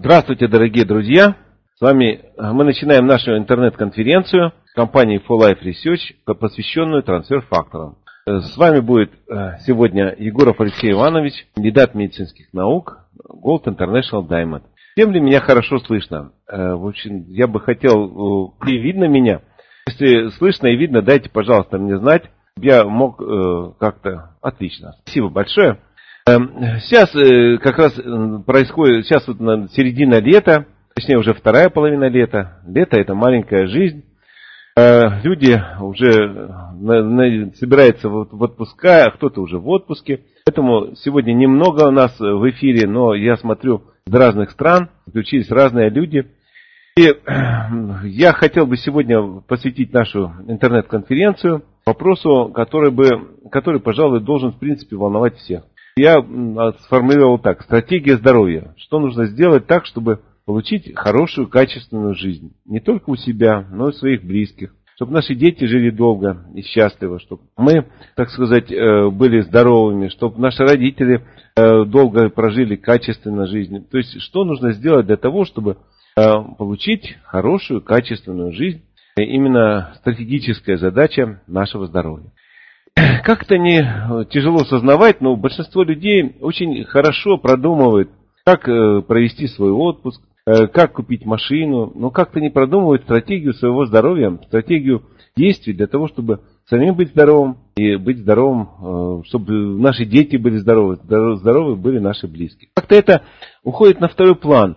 Здравствуйте, дорогие друзья! С вами мы начинаем нашу интернет-конференцию компании For Life Research, посвященную трансфер-факторам. С вами будет сегодня Егоров Алексей Иванович, кандидат медицинских наук, Gold International Diamond. Всем ли меня хорошо слышно? В общем, я бы хотел, и видно меня. Если слышно и видно, дайте, пожалуйста, мне знать. Я мог как-то... Отлично. Спасибо большое. Сейчас как раз происходит, сейчас вот середина лета, точнее уже вторая половина лета. Лето — это маленькая жизнь. Люди уже собираются в отпуска, а кто-то уже в отпуске. Поэтому сегодня немного у нас в эфире, но я смотрю из разных стран, включились разные люди. И я хотел бы сегодня посвятить нашу интернет-конференцию вопросу, который, пожалуй, должен в принципе волновать всех. Я сформулировал так: стратегия здоровья. Что нужно сделать так, чтобы получить хорошую, качественную жизнь. Не только у себя, но и у своих близких. Чтобы наши дети жили долго и счастливо. Чтобы мы, так сказать, были здоровыми. Чтобы наши родители долго прожили качественно жизнь. То есть, что нужно сделать для того, чтобы получить хорошую, качественную жизнь. Именно стратегическая задача нашего здоровья. Как-то не тяжело сознавать, но большинство людей очень хорошо продумывает, как провести свой отпуск, как купить машину, но как-то не продумывают стратегию своего здоровья, стратегию действий для того, чтобы самим быть здоровым и быть здоровым, чтобы наши дети были здоровы, здоровы были наши близкие. Как-то это уходит на второй план,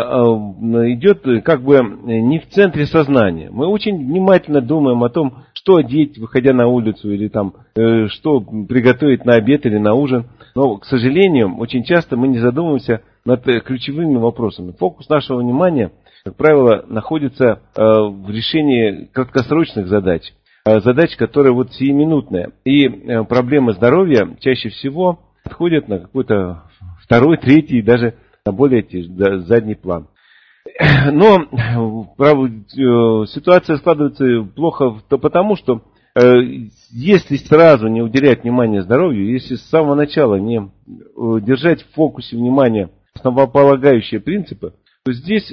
идет как бы не в центре сознания. Мы очень внимательно думаем о том, что одеть, выходя на улицу, или там, что приготовить на обед или на ужин. Но, к сожалению, очень часто мы не задумываемся над ключевыми вопросами. Фокус нашего внимания, как правило, находится в решении краткосрочных задач. Задач, которые вот сиюминутные. И проблемы здоровья чаще всего отходят на какой-то второй, третий, даже на более задний план. Но ситуация складывается плохо потому, что если сразу не уделять внимание здоровью, если с самого начала не держать в фокусе внимания основополагающие принципы, то здесь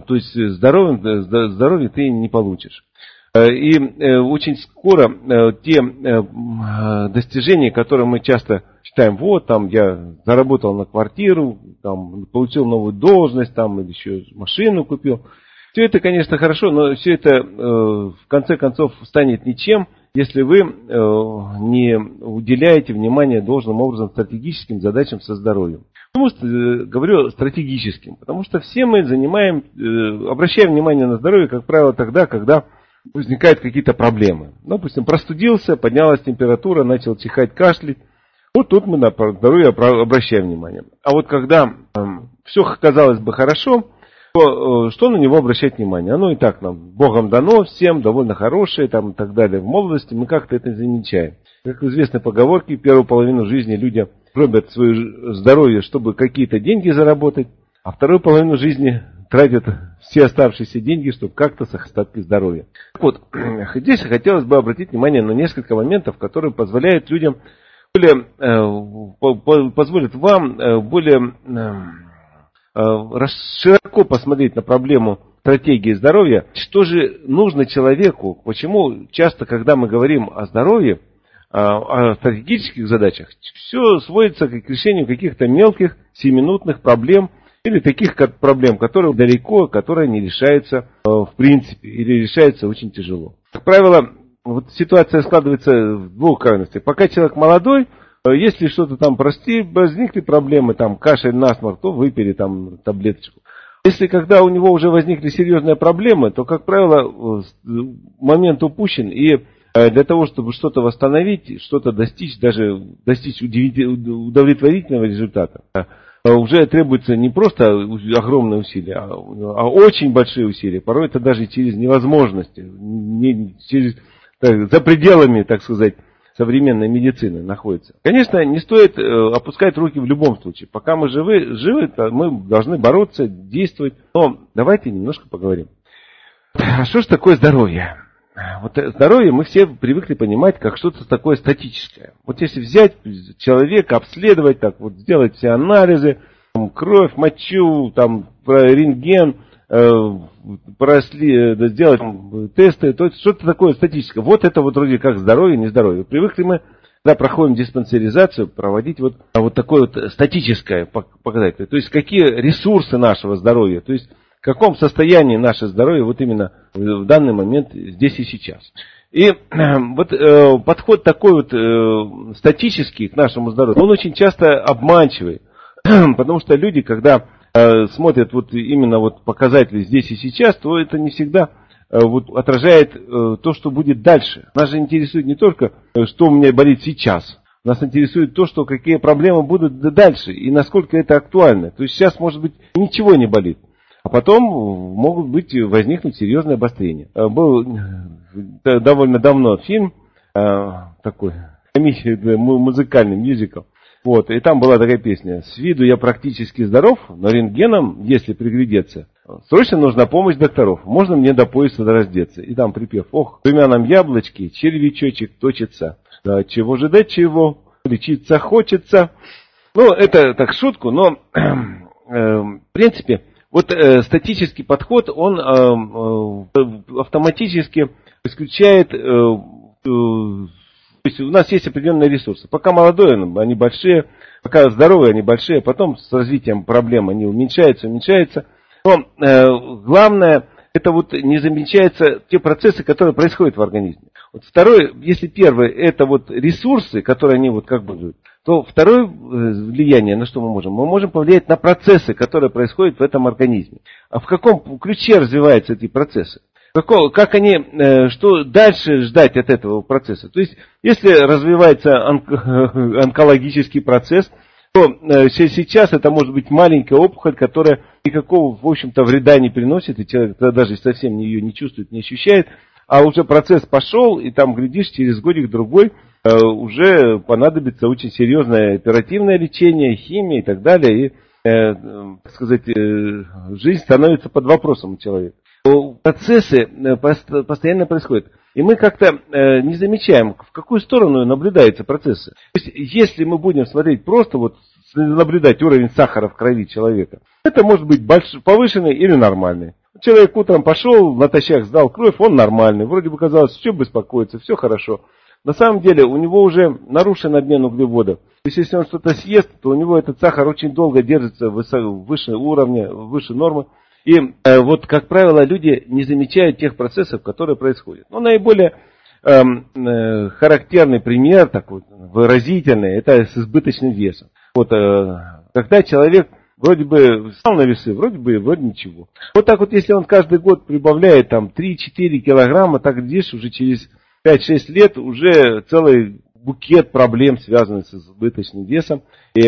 здоровье ты не получишь. И очень скоро те достижения, которые мы часто считаем, вот там я заработал на квартиру, там получил новую должность, там или еще машину купил. Все это, конечно, хорошо, но все это в конце концов станет ничем, если вы не уделяете внимание должным образом стратегическим задачам со здоровьем. Почему говорю стратегическим? Потому что все мы обращаем внимание на здоровье, как правило, тогда, когда возникают какие-то проблемы. Допустим, простудился, поднялась температура, начал чихать, кашлять. Вот тут мы на здоровье обращаем внимание. А вот когда все казалось бы хорошо, то что на него обращать внимание? Оно и так нам Богом дано, всем довольно хорошее там, и так далее. В молодости мы как-то это не замечаем. Как в известной поговорке, первую половину жизни люди пробят свое здоровье, чтобы какие-то деньги заработать, а вторую половину жизни тратят все оставшиеся деньги, чтобы как-то с остатки здоровья. Так вот, здесь хотелось бы обратить внимание на несколько моментов, которые позволяют людям позволят вам более широко посмотреть на проблему стратегии здоровья. Что же нужно человеку? Почему часто, когда мы говорим о здоровье, о стратегических задачах, все сводится к решению каких-то мелких, сиюминутных проблем, или таких проблем, которые далеко, которые не решаются в принципе, или решаются очень тяжело. Как правило, вот ситуация складывается в двух крайностях. Пока человек молодой, если что-то там, возникли проблемы, там кашель, насморк, то выпили там таблеточку. Если когда у него уже возникли серьезные проблемы, то, как правило, момент упущен, и для того, чтобы что-то восстановить, что-то достичь, даже достичь удовлетворительного результата, уже требуется не просто огромные усилия, а очень большие усилия. Порой это даже через невозможности, за пределами, так сказать, современной медицины находится. Конечно, не стоит опускать руки в любом случае. Пока мы живы, мы должны бороться, действовать. Но давайте немножко поговорим. А что же такое здоровье? Вот здоровье мы все привыкли понимать как что-то такое статическое. Вот если взять человека, обследовать, так вот сделать все анализы, кровь, мочу, там, про рентген, сделать тесты, то есть что-то такое статическое. Вот это вот вроде как здоровье, нездоровье. Привыкли мы, когда проходим диспансеризацию, проводить вот такое вот статическое показатель. То есть какие ресурсы нашего здоровья, то есть в каком состоянии наше здоровье вот именно в данный момент здесь и сейчас. И вот подход такой вот статический к нашему здоровью, он очень часто обманчивый, потому что люди, когда смотрят вот именно вот показатели здесь и сейчас, то это не всегда вот отражает то, что будет дальше. Нас же интересует не только, что у меня болит сейчас, нас интересует то, что какие проблемы будут дальше и насколько это актуально. То есть сейчас, может быть, ничего не болит. А потом могут возникнуть серьезные обострения. Был довольно давно фильм такой, музыкальный мюзикл. Вот, и там была такая песня: «С виду я практически здоров, но рентгеном, если приглядеться, срочно нужна помощь докторов. Можно мне до пояса раздеться?» И там припев: «Ох, в румяном яблочке червячочек точится. Да чего же, до чего, лечиться хочется». Ну, это так шутку, но в принципе вот статический подход, он автоматически исключает. То есть у нас есть определенные ресурсы. Пока молодой, они большие, пока здоровые, они большие, потом с развитием проблем они уменьшаются. Но главное, это вот не замечаются те процессы, которые происходят в организме. Вот второй, если первый, это вот ресурсы, которые они вот как бы идут, то второе влияние, на что мы можем? Мы можем повлиять на процессы, которые происходят в этом организме. А в каком ключе развиваются эти процессы? Как они, что дальше ждать от этого процесса? То есть, если развивается онкологический процесс, то сейчас это может быть маленькая опухоль, которая никакого, в общем-то, вреда не приносит, и человек даже совсем ее не чувствует, не ощущает, а уже процесс пошел, и там, глядишь, через годик-другой уже понадобится очень серьезное оперативное лечение, химия и так далее, и, так сказать, жизнь становится под вопросом у человека. Процессы постоянно происходят. И мы как-то не замечаем, в какую сторону наблюдаются процессы. То есть, если мы будем смотреть просто, вот наблюдать уровень сахара в крови человека, это может быть повышенный или нормальный. Человек утром пошел, натощак сдал кровь, он нормальный. Вроде бы казалось, что беспокоиться, все хорошо. На самом деле у него уже нарушен обмен углеводов. То есть, если он что-то съест, то у него этот сахар очень долго держится выше уровня, выше нормы. И вот, как правило, люди не замечают тех процессов, которые происходят. Но наиболее характерный пример, такой выразительный, это с избыточным весом. Вот, когда человек вроде бы встал на весы, вроде ничего. Вот так вот, если он каждый год прибавляет там 3-4 килограмма, так глядишь, уже через 5-6 лет уже целый букет проблем, связанных с избыточным весом и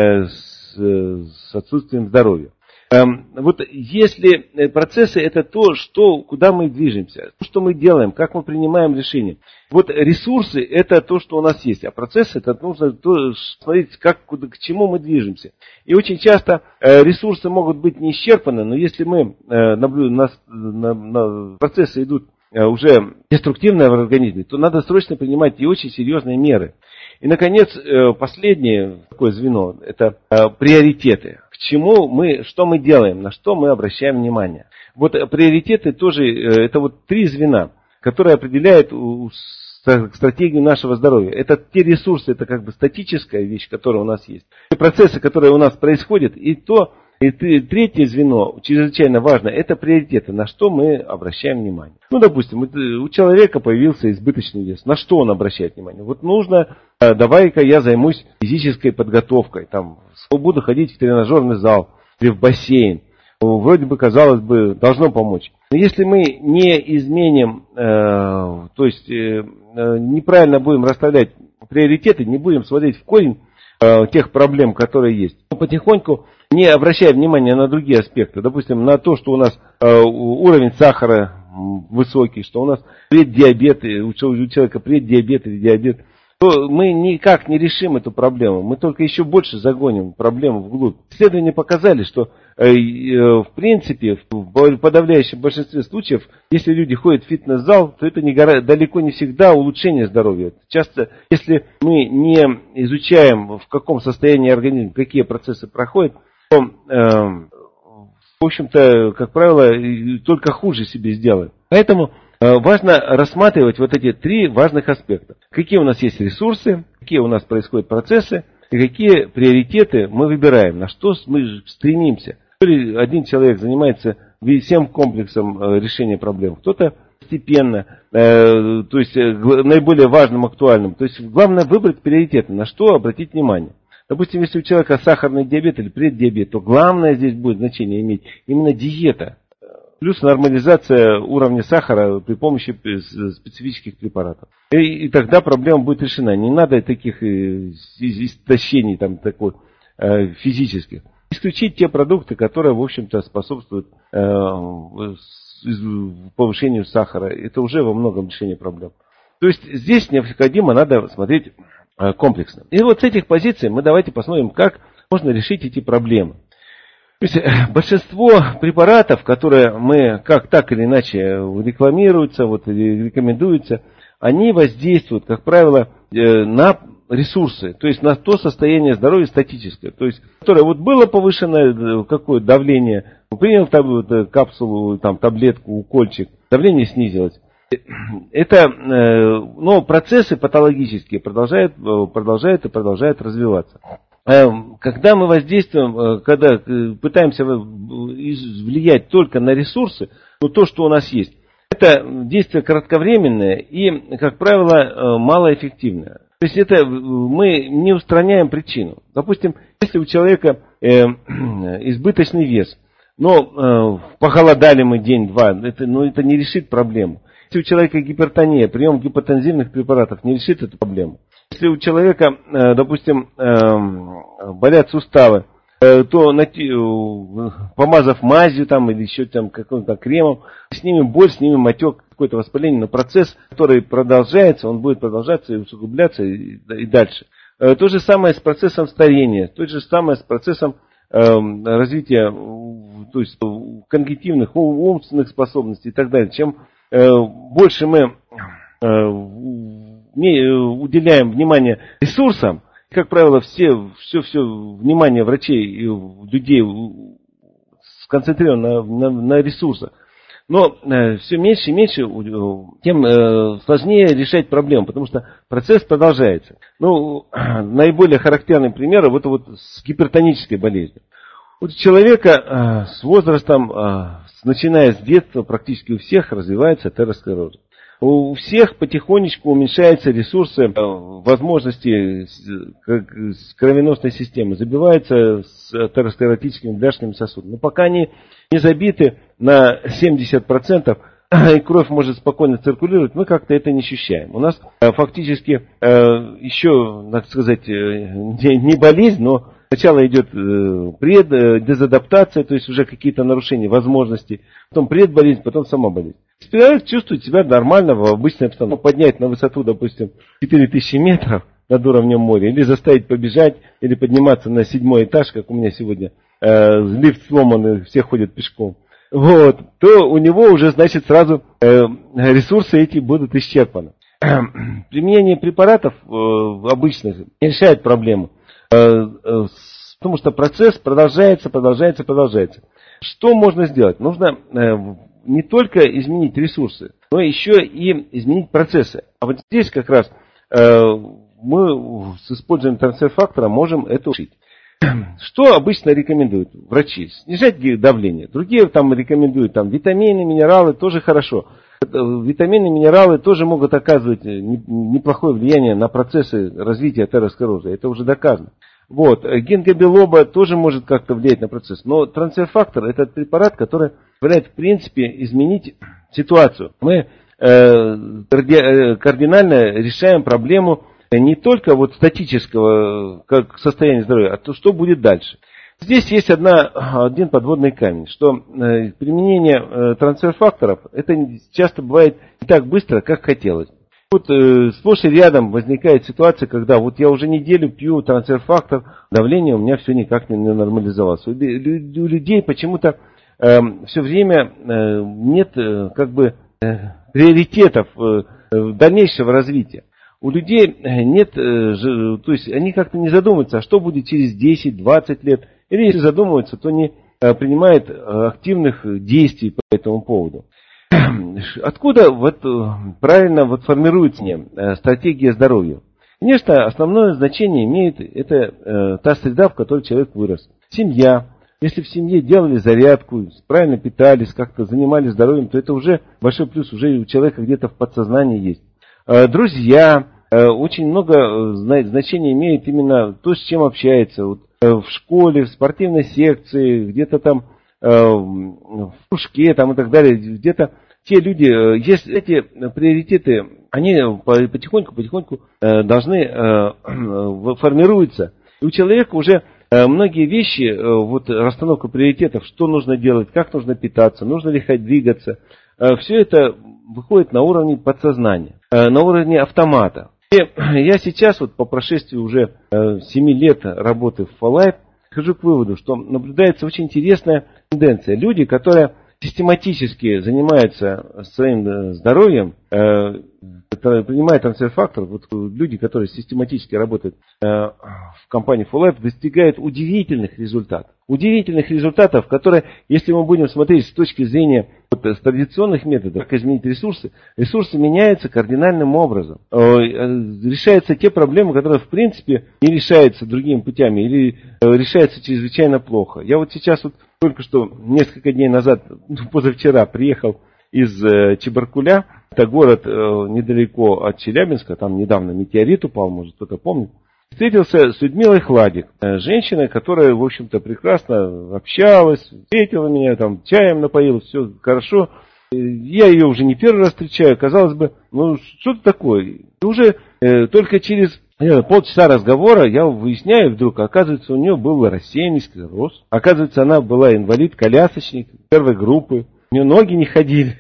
с отсутствием здоровья. Вот если процессы — это то, куда мы движемся, то, что мы делаем, как мы принимаем решения. Вот ресурсы — это то, что у нас есть, а процессы — это нужно смотреть, к чему мы движемся. И очень часто ресурсы могут быть не исчерпаны, но если мы процессы идут уже деструктивные в организме, то надо срочно принимать и очень серьезные меры. И, наконец, последнее такое звено – это приоритеты. К чему что мы делаем, на что мы обращаем внимание. Вот приоритеты тоже, это вот 3 звена, которые определяют стратегию нашего здоровья. Это те ресурсы, это как бы статическая вещь, которая у нас есть. Те процессы, которые у нас происходят, и третье звено, чрезвычайно важно, это приоритеты, на что мы обращаем внимание. Ну, допустим, у человека появился избыточный вес. На что он обращает внимание? Вот нужно, давай-ка я займусь физической подготовкой. Там, буду ходить в тренажерный зал или в бассейн. Вроде бы, казалось бы, должно помочь. Но если мы не изменим, то есть неправильно будем расставлять приоритеты, не будем смотреть в корень тех проблем, которые есть, то потихоньку, не обращая внимания на другие аспекты, допустим, на то, что у нас уровень сахара высокий, что у нас преддиабет, у человека преддиабет или диабет, то мы никак не решим эту проблему. Мы только еще больше загоним проблему вглубь. Исследования показали, что в принципе в подавляющем большинстве случаев, если люди ходят в фитнес-зал, то это далеко не всегда улучшение здоровья. Часто, если мы не изучаем, в каком состоянии организм, какие процессы проходят, то, в общем-то, как правило, только хуже себе сделаем. Поэтому важно рассматривать вот эти три важных аспекта. Какие у нас есть ресурсы, какие у нас происходят процессы, и какие приоритеты мы выбираем, на что мы стремимся. Один человек занимается всем комплексом решения проблем, кто-то постепенно, то есть наиболее важным, актуальным. То есть главное выбрать приоритеты, на что обратить внимание. Допустим, если у человека сахарный диабет или преддиабет, то главное здесь будет значение иметь именно диета. Плюс нормализация уровня сахара при помощи специфических препаратов. И тогда проблема будет решена. Не надо таких истощений физических. Исключить те продукты, которые, в общем-то, способствуют повышению сахара. Это уже во многом решение проблем. То есть здесь необходимо надо смотреть комплексно. И вот с этих позиций мы давайте посмотрим, как можно решить эти проблемы. То есть большинство препаратов, которые мы так или иначе рекламируются, рекомендуются, они воздействуют, как правило, на ресурсы, то есть на то состояние здоровья статическое, то есть которое было повышенное какое-то давление, принял капсулу, таблетку, укольчик, давление снизилось. Но процессы патологические продолжают развиваться. Когда мы воздействуем, когда пытаемся влиять только на ресурсы, то, что у нас есть, это действие кратковременное и, как правило, малоэффективное. То есть это мы не устраняем причину. Допустим, если у человека избыточный вес, но похолодали мы день-два, это не решит проблему. Если у человека гипертония, прием гипотензивных препаратов не решит эту проблему. Если у человека, допустим, болят суставы, то помазав мазью или еще каким-то кремом, снимем боль, снимем отек, какое-то воспаление, но процесс, который продолжается, он будет продолжаться и усугубляться и дальше. То же самое с процессом старения, то же самое с процессом развития, то есть когнитивных, умственных способностей и так далее. Чем больше мы уделяем внимание ресурсам, как правило, все внимание врачей и людей сконцентрировано на ресурсах. Но все меньше и меньше, тем сложнее решать проблему, потому что процесс продолжается. Наиболее характерный пример с гипертонической болезнью. У человека с возрастом, начиная с детства, практически у всех развивается атеросклероз. У всех потихонечку уменьшаются ресурсы, возможности кровеносной системы, забиваются с атеросклеротическими бляшными сосудами. Но пока они не забиты на 70%, и кровь может спокойно циркулировать, мы как-то это не ощущаем. У нас фактически еще, так сказать, не болезнь, но сначала идет дезадаптация, то есть уже какие-то нарушения возможностей, потом предболезнь, потом сама болезнь. Человек чувствует себя нормально в обычной обстановке. Поднять на высоту, допустим, 4000 метров над уровнем моря, или заставить побежать, или подниматься на 7-й этаж, как у меня сегодня, лифт сломан, и все ходят пешком, то у него уже, значит, сразу ресурсы эти будут исчерпаны. Применение препаратов обычных не решает проблему, потому что процесс продолжается. Что можно сделать? Нужно не только изменить ресурсы, но еще и изменить процессы. А вот здесь как раз мы с использованием трансфер-фактора можем это решить. Что обычно рекомендуют врачи? Снижать давление. Другие рекомендуют витамины, минералы, тоже хорошо. Витамины, минералы тоже могут оказывать неплохое влияние на процессы развития атеросклероза. Это уже доказано. Гинкго билоба тоже может как-то влиять на процесс. Но трансфер-фактор – это препарат, который позволяет, в принципе, изменить ситуацию. Мы кардинально решаем проблему не только статического состояния здоровья, а то, что будет дальше. Здесь есть один подводный камень, что применение трансфер-факторов это часто бывает не так быстро, как хотелось. Сплошь и рядом возникает ситуация, когда я уже неделю пью трансфер-фактор, давление у меня все никак не нормализовалось. У людей почему-то все время нет приоритетов дальнейшего развития. у людей нет, то есть они как-то не задумываются, а что будет через 10-20 лет. Или если задумываются, то не принимают активных действий по этому поводу. Откуда правильно формируется стратегия здоровья? Конечно, основное значение имеет это та среда, в которой человек вырос. Семья. Если в семье делали зарядку, правильно питались, как-то занимались здоровьем, то это уже большой плюс, уже у человека где-то в подсознании есть. Друзья. Очень много значения имеет именно то, с чем общается. В школе, в спортивной секции, где-то там в кружке там, и так далее. Где-то те люди, если эти приоритеты, они потихоньку должны формируются. И у человека уже многие вещи, расстановка приоритетов, что нужно делать, как нужно питаться, нужно ли двигаться, все это выходит на уровне подсознания, на уровне автомата. И я сейчас, по прошествии уже 7 лет работы в FOLLIFE, прихожу к выводу, что наблюдается очень интересная тенденция. Люди, которые систематически занимаются своим здоровьем, которые принимают трансфер-фактор, люди, которые систематически работают в компании FOLLIFE, достигают удивительных результатов. Удивительных результатов, которые, если мы будем смотреть с точки зрения традиционных методов, как изменить ресурсы, ресурсы меняются кардинальным образом. Решаются те проблемы, которые в принципе не решаются другими путями или решаются чрезвычайно плохо. Я сейчас только что несколько дней назад, позавчера, приехал из Чебаркуля. Это город недалеко от Челябинска, там недавно метеорит упал, может кто-то помнит. Встретился с Людмилой Хладик, женщиной, которая, в общем-то, прекрасно общалась, встретила меня, там, чаем напоила, все хорошо. Я ее уже не первый раз встречаю, казалось бы, что-то такое. И уже только через полчаса разговора я выясняю вдруг, оказывается, у нее был рассеянный склероз. Оказывается, она была инвалид-колясочник первой группы, у нее ноги не ходили.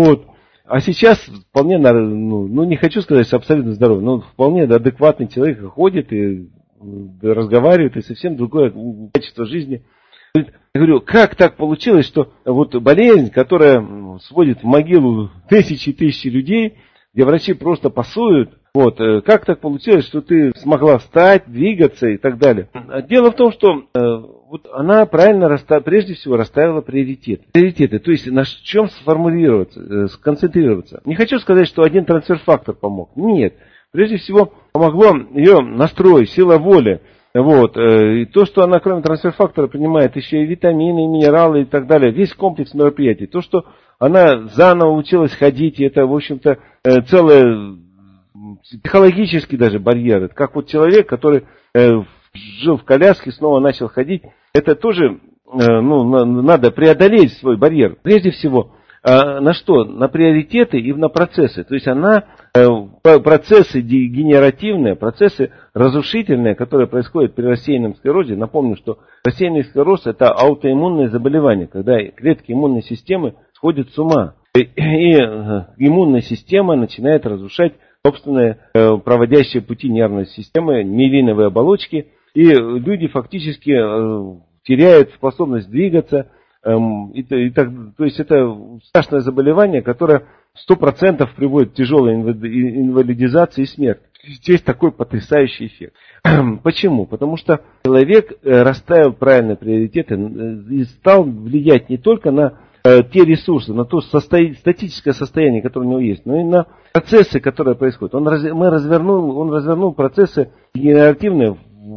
А сейчас вполне, не хочу сказать, что абсолютно здоровый, но вполне адекватный человек ходит и разговаривает, и совсем другое качество жизни. Я говорю, как так получилось, что болезнь, которая сводит в могилу тысячи людей, где врачи просто пасуют, как так получилось, что ты смогла встать, двигаться и так далее. Дело в том, что она правильно прежде всего расставила приоритеты, то есть на чем сформулироваться, сконцентрироваться. Не хочу сказать, что один трансфер-фактор помог. Нет. Прежде всего помогло ее настрой, сила воли. И то, что она кроме трансфер-фактора принимает еще и витамины, и минералы и так далее. Весь комплекс мероприятий. То, что она заново училась ходить, и это, в общем-то, целое психологический даже барьер. Это как человек, который жил в коляске, снова начал ходить. Это тоже надо преодолеть свой барьер. Прежде всего, на что? На приоритеты и на процессы. То есть она процессы дегенеративные, процессы разрушительные, которые происходят при рассеянном склерозе. Напомню, что рассеянный склероз – это аутоиммунное заболевание, когда клетки иммунной системы сходят с ума. И иммунная система начинает разрушать собственные проводящие пути нервной системы, миелиновые оболочки. И люди фактически теряют способность двигаться. То есть это страшное заболевание, которое 100% приводит к тяжелой инвалидизации и смерти. Здесь такой потрясающий эффект. Почему? Потому что человек расставил правильные приоритеты и стал влиять не только на те ресурсы, на то статическое состояние, которое у него есть, но и на процессы, которые происходят. Он развернул процессы генеративные,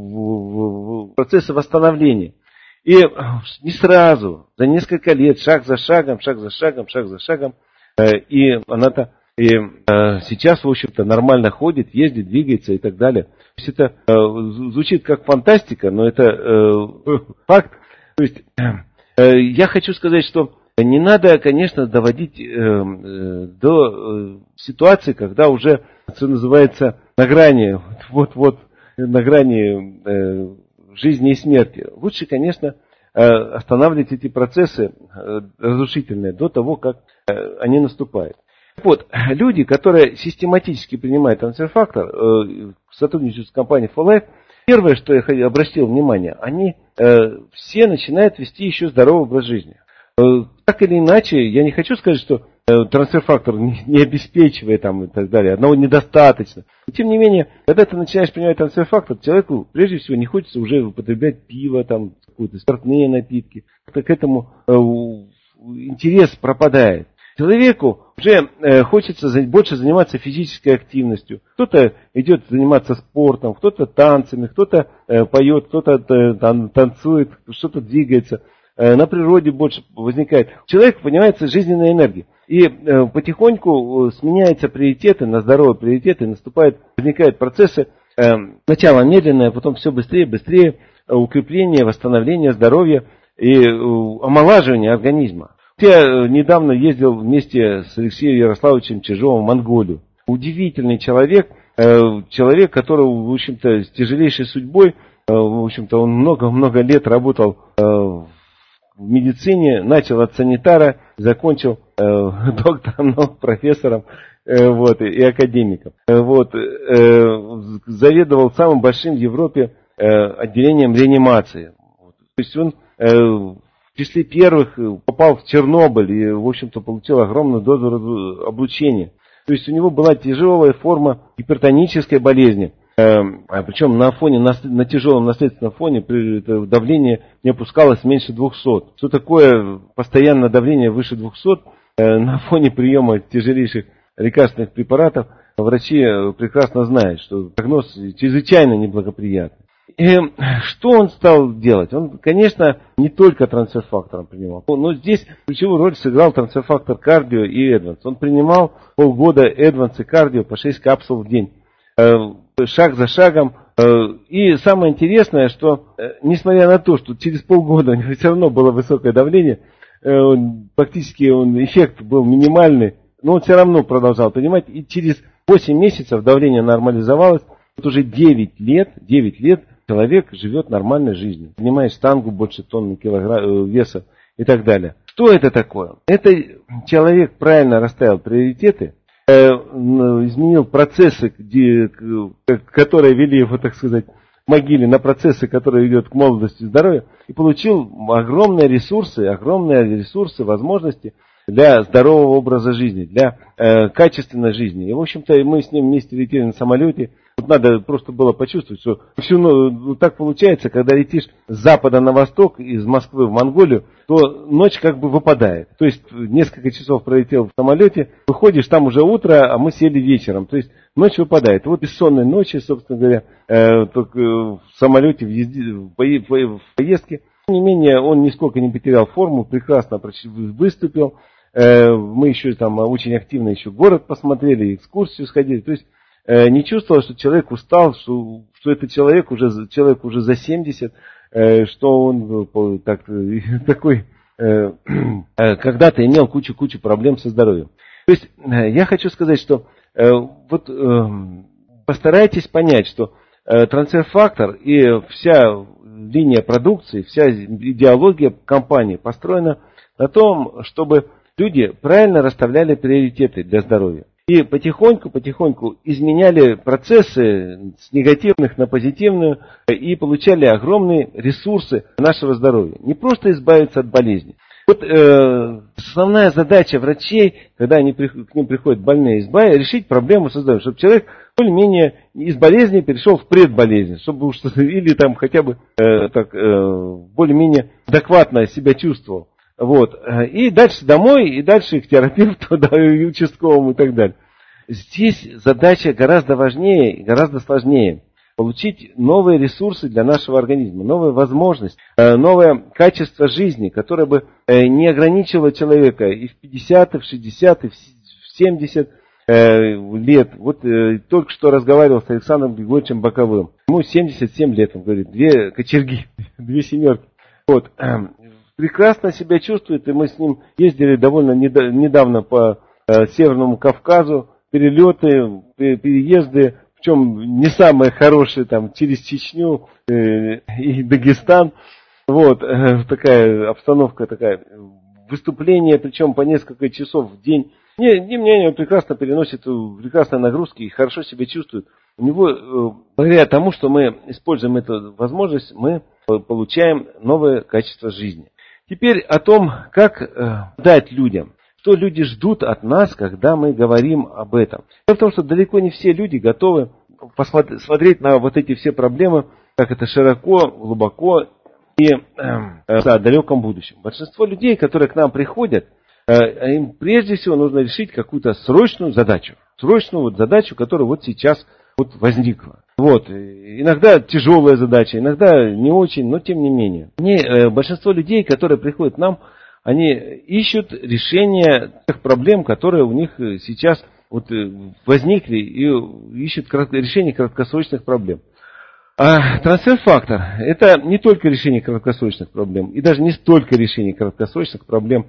процессы восстановления. И не сразу, за несколько лет, шаг за шагом. И она-то сейчас, в общем-то, нормально ходит, ездит, двигается и так далее. То есть это звучит как фантастика, но это факт. То есть я хочу сказать, что не надо, конечно, доводить до ситуации, когда уже, что называется, на грани, на грани жизни и смерти. Лучше, конечно, останавливать эти процессы разрушительные до того, как они наступают. Люди, которые систематически принимают трансфер-фактор, сотрудничают с компанией FOLLIFE, первое, что я обратил внимание, они все начинают вести еще здоровый образ жизни. Так или иначе, я не хочу сказать, что трансфер-фактор не обеспечивает там, и так далее, одного недостаточно. Но, тем не менее, когда ты начинаешь принимать трансфер-фактор, человеку прежде всего не хочется уже употреблять пиво, там, какие-то спиртные напитки. К этому интерес пропадает. Человеку уже хочется больше заниматься физической активностью. Кто-то идет заниматься спортом, кто-то танцами, кто-то поет, кто-то танцует, что-то двигается. На природе больше возникает. Человек понимается жизненная энергия. И потихоньку сменяются приоритеты, на здоровые приоритеты, возникают процессы. Сначала медленное, а потом все быстрее, быстрее. Укрепление, восстановление здоровья и омолаживание организма. Я недавно ездил вместе с Алексеем Ярославовичем Чижовым в Монголию. Удивительный человек, который, в общем-то, с тяжелейшей судьбой, в общем-то, он много-много лет работал в медицине, начал от санитара, закончил доктором, профессором и академиком. Заведовал самым большим в Европе отделением реанимации. То есть он в числе первых попал в Чернобыль и, в общем-то, получил огромную дозу облучения. То есть у него была тяжелая форма гипертонической болезни. Причем на тяжелом наследственном фоне давление не опускалось меньше 200. Что такое постоянное давление выше 200 на фоне приема тяжелейших лекарственных препаратов? Врачи прекрасно знают, что прогноз чрезвычайно неблагоприятный. И что он стал делать? Он, конечно, не только трансфер-фактором принимал, но здесь ключевую роль сыграл трансфер-фактор кардио и Эдванс. Он принимал полгода Эдванс и кардио по 6 капсул в день, шаг за шагом. И самое интересное, что несмотря на то, что через полгода у него все равно было высокое давление, практически эффект был минимальный, но он все равно продолжал принимать. И через 8 месяцев давление нормализовалось. Вот уже 9 лет человек живет нормальной жизнью. Поднимает штангу больше тонны веса и так далее. Что это такое? Это человек правильно расставил приоритеты, изменил процессы, которые вели его, так сказать, в могиле, на процессы, которые ведут к молодости и здоровью, и получил огромные ресурсы, возможности для здорового образа жизни, для качественной жизни. И, в общем-то, мы с ним вместе летели на самолете. Тут надо просто было почувствовать, что так получается, когда летишь с запада на восток, из Москвы в Монголию, то ночь как бы выпадает. То есть несколько часов пролетел в самолете, выходишь, там уже утро, а мы сели вечером. То есть ночь выпадает. Вот бессонной ночи, собственно говоря, только в самолете, в поездке. Тем не менее, он нисколько не потерял форму, прекрасно выступил. Мы еще там очень активно еще город посмотрели, экскурсию сходили. То есть не чувствовал, что человек устал, что это человек уже за 70, что он такой когда-то имел кучу проблем со здоровьем. То есть я хочу сказать, что постарайтесь понять, что трансфер-фактор и вся линия продукции, вся идеология компании построена на том, чтобы люди правильно расставляли приоритеты для здоровья. И потихоньку изменяли процессы с негативных на позитивную и получали огромные ресурсы нашего здоровья. Не просто избавиться от болезней. Вот основная задача врачей, когда к ним приходят больные, решить проблему со здоровьем, чтобы человек более-менее из болезни перешел в предболезнь, чтобы или там хотя бы более-менее адекватно себя чувствовал. И дальше домой, и дальше к терапевту, и участковому и так далее. Здесь задача гораздо важнее и гораздо сложнее. Получить новые ресурсы для нашего организма, новые возможности, новое качество жизни, которое бы не ограничивало человека и в 50, и в 60, и в 70 лет. Только что разговаривал с Александром Григорьевичем Боковым. Ему 77 лет, он говорит, 2 кочерги, 2 семерки. Прекрасно себя чувствует, и мы с ним ездили довольно недавно по Северному Кавказу, перелеты, переезды, причем не самые хорошие, там, через Чечню и Дагестан. Такая обстановка, выступление, причем по несколько часов в день. Он прекрасно переносит прекрасные нагрузки и хорошо себя чувствует. У него, благодаря тому, что мы используем эту возможность, мы получаем новое качество жизни. Теперь о том, как дать людям. что люди ждут от нас, когда мы говорим об этом. Дело в том, что далеко не все люди готовы посмотреть на вот эти все проблемы, как это широко, глубоко и в далеком будущем. Большинство людей, которые к нам приходят, им прежде всего нужно решить какую-то срочную задачу. Срочную задачу, которая вот сейчас возникла. Иногда тяжелая задача, иногда не очень, но тем не менее. Большинство людей, которые приходят к нам, они ищут решение тех проблем, которые у них сейчас возникли, и ищут решение краткосрочных проблем. А трансфер-фактор – это не только решение краткосрочных проблем, и даже не столько решение краткосрочных проблем.